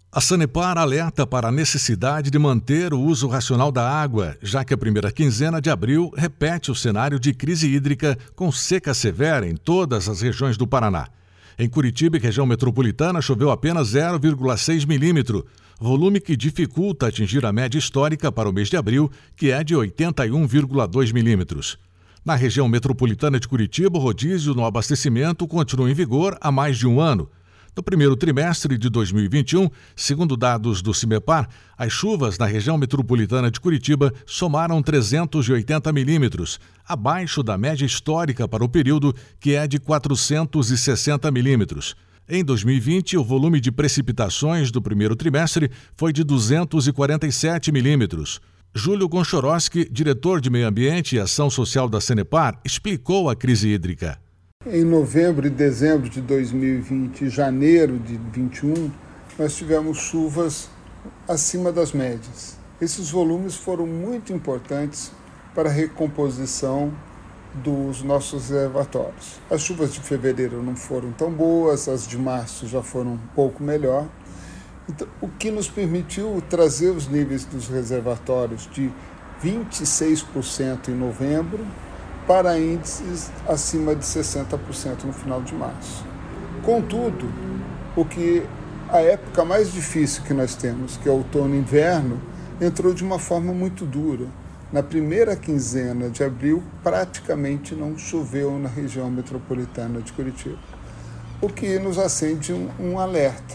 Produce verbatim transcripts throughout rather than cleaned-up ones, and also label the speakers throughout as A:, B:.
A: A Sanepar alerta para a necessidade de manter o uso racional da água, já que a primeira quinzena de abril repete o cenário de crise hídrica com seca severa em todas as regiões do Paraná. Em Curitiba e região metropolitana choveu apenas zero vírgula seis milímetros, volume que dificulta atingir a média histórica para o mês de abril, que é de oitenta e um vírgula dois milímetros. Na região metropolitana de Curitiba, o rodízio no abastecimento continua em vigor há mais de um ano. No primeiro trimestre de dois mil e vinte e um, segundo dados do CIMEPAR, as chuvas na região metropolitana de Curitiba somaram trezentos e oitenta milímetros, abaixo da média histórica para o período, que é de quatrocentos e sessenta milímetros. Em dois mil e vinte, o volume de precipitações do primeiro trimestre foi de duzentos e quarenta e sete milímetros. Júlio Gonchorowski, diretor de Meio Ambiente e Ação Social da Sanepar, explicou a crise hídrica.
B: Em novembro e dezembro de dois mil e vinte e janeiro de vinte e um, nós tivemos chuvas acima das médias. Esses volumes foram muito importantes para a recomposição dos nossos reservatórios. As chuvas de fevereiro não foram tão boas, as de março já foram um pouco melhor, então, o que nos permitiu trazer os níveis dos reservatórios de vinte e seis por cento em novembro para índices acima de sessenta por cento no final de março. Contudo, o que a época mais difícil que nós temos, que é outono e inverno, entrou de uma forma muito dura. Na primeira quinzena de abril, praticamente não choveu na região metropolitana de Curitiba, o que nos acende um, um alerta.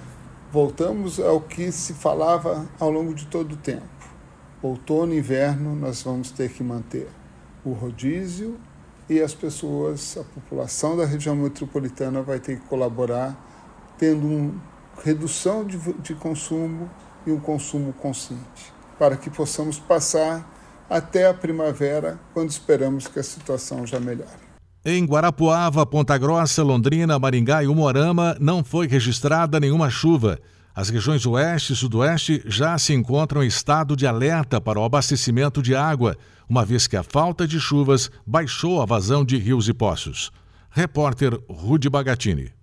B: Voltamos ao que se falava ao longo de todo o tempo. Outono e inverno nós vamos ter que manter o rodízio e as pessoas, a população da região metropolitana vai ter que colaborar tendo uma redução de, de consumo e um consumo consciente, para que possamos passar até a primavera, quando esperamos que a situação já melhore.
A: Em Guarapuava, Ponta Grossa, Londrina, Maringá e Umuarama não foi registrada nenhuma chuva. As regiões oeste e sudoeste já se encontram em estado de alerta para o abastecimento de água, uma vez que a falta de chuvas baixou a vazão de rios e poços. Repórter Rudy Bagatini.